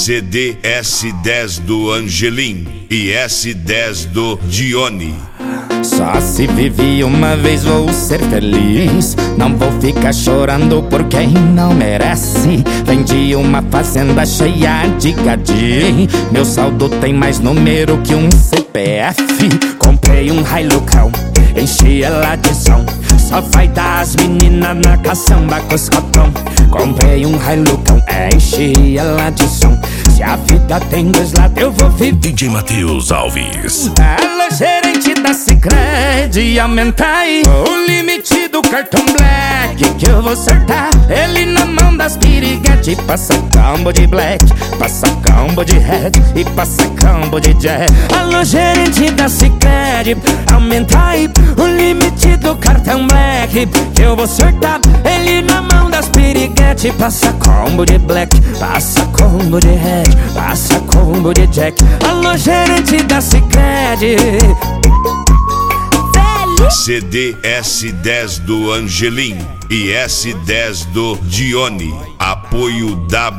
CD S10 do Angelim e S10 do Dione. Só se vive uma vez, vou ser feliz. Não vou ficar chorando por quem não merece. Vendi uma fazenda cheia de gadi. Meu saldo tem mais número que um CPF. Comprei um Hilucão, enchi ela de som. Só vai dar as meninas na caçamba com os cotão. Comprei um Hilucão, enchi ela de som. Se a vida tem dois lados, eu vou viver. DJ Matheus Alves. Alô, gerente da Sicredi, aumenta aí o limite do cartão Black, que eu vou acertar ele na mão das piriguete. Passa combo de Black, passa combo de Red e passa combo de Jack. Alô, gerente da Sicredi, aumenta aí o limite do cartão Black, que eu vou acertar ele na mão das piriguete. Passa combo de Black, passa combo de Red, passa combo de Jack. Alô, gerente da Sicredi. CD S10 do Angelim e S10 do Dione. Apoio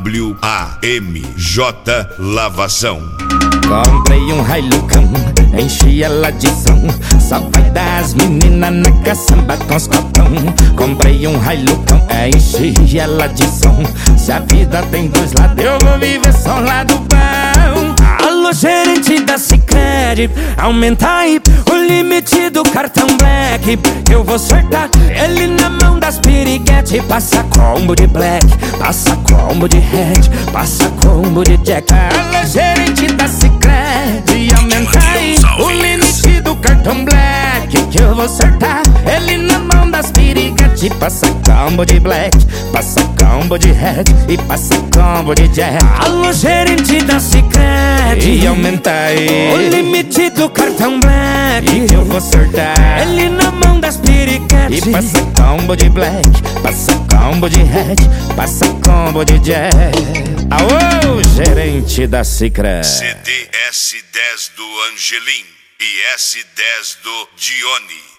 WAMJ Lavação. Comprei um Hilucão, enchi ela de som. Só vai dar as meninas na caçamba com os cotão. Comprei um Hilucão, enchi ela de som. Se a vida tem dois lados, eu vou viver só um lado bom. Alô, gerente da Sicredi, aumenta aí o limite do cartão Black, eu vou acertar ele na mão das piriguete. Passa combo de Black, passa combo de Red, passa combo de Jack. Alô, gerente da Sicredi, aumenta aí o limite do cartão Black, que eu vou acertar ele na mão das piriguete. Passa combo de Black, passa combo de Red e passa combo de Jack. Alô, gerente da Sicredi, e aumenta aí o limite do cartão Black, que eu vou acertar ele na mão das piriguete. E passa combo de Black, passa combo de Red, passa combo de Jack. Aô, gerente da Sicredi. CD S10 do Angelim e S10 do Dione.